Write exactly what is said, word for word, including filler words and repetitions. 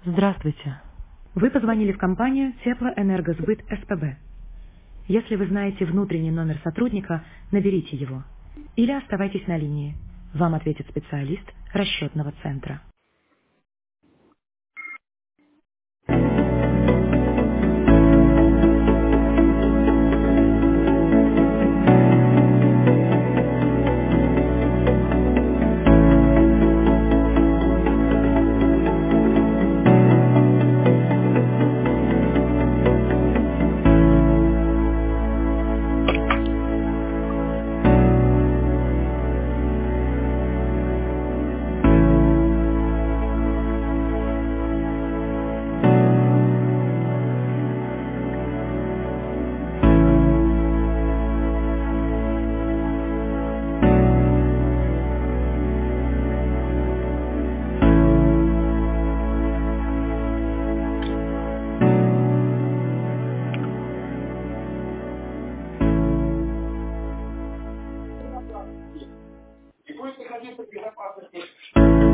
Здравствуйте. Вы позвонили в компанию Теплоэнергосбыт СПБ. Если вы знаете внутренний номер сотрудника, наберите его. Или оставайтесь на линии. Вам ответит специалист расчетного центра. И будет находиться в безопасности.